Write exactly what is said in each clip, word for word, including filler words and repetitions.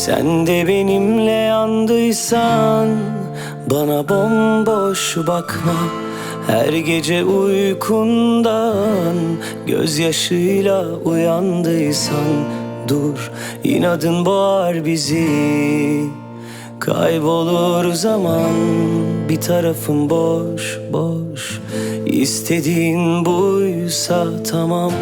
Sen de benimle yandıysan bana bomboş bakma. Her gece uykundan gözyaşıyla uyandıysan dur, inadın boğar bizi. Kaybolur zaman, bir tarafım boş boş. İstediğin buysa tamam.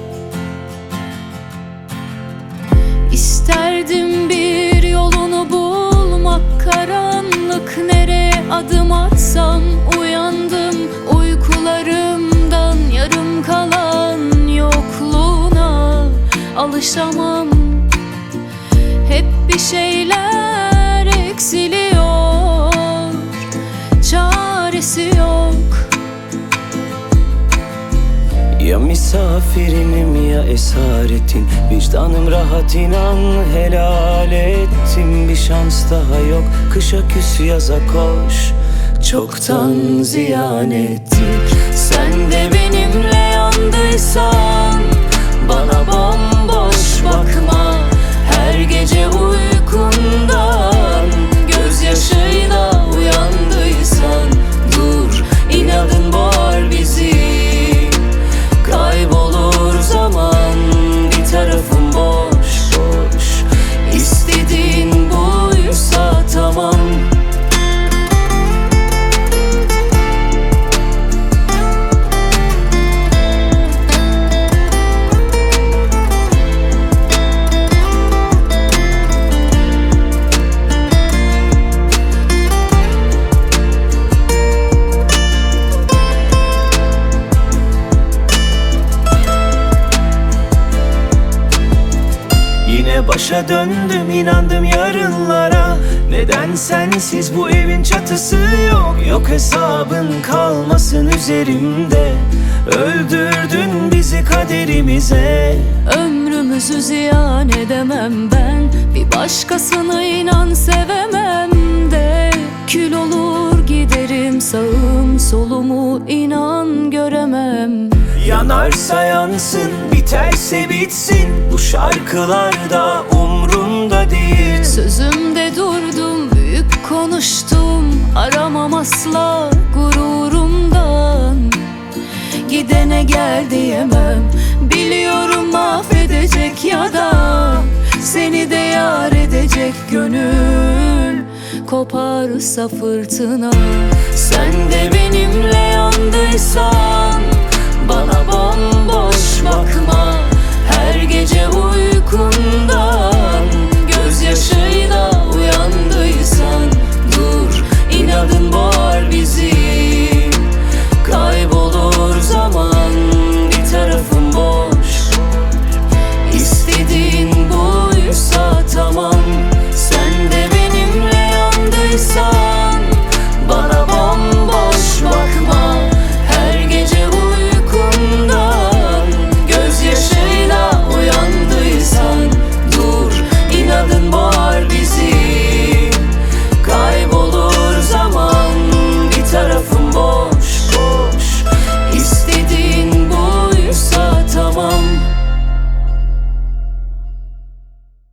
İsterdim bir yolunu bulmak, karanlık nereye adım atsam. Uyandım uykularımdan, yarım kalan yokluğuna alışamam. Hep bir şeyler eksiliyor, çaresi yok. Ya misafirinim ya esaretin, vicdanım rahat, inan helal ettim. Bir şans daha yok, kışa küs yaza koş, çoktan ziyan ettik. Sen de benimle yandıysan bana bomboş bakma. Her gece uykundan gözyaşıyla uyandıysan dur, inadın boğar bizi. Kaybolur zaman, bir tarafım boş boş. İstediğin buysa tamam. Yine başa döndüm, inandım yarınlara. Neden sensiz bu evin çatısı yok? Yok hesabın kalmasın üzerimde. Öldürdün bizi kaderimize. Ömrümüzü ziyan edemem ben, bir başkasını inan sevemem de. Kül olur giderim, sağım solumu inan göremem. Yanarsa yansın, biterse bitsin, bu şarkılar da umrumda değil. Sözümde durdum, büyük konuştum, aramam asla gururumdan. Gidene gel diyemem, biliyorum mahvedecek ya da seni de yar edecek gönül koparsa fırtına. Sen de benimle yandıysan bana bomboş bakma.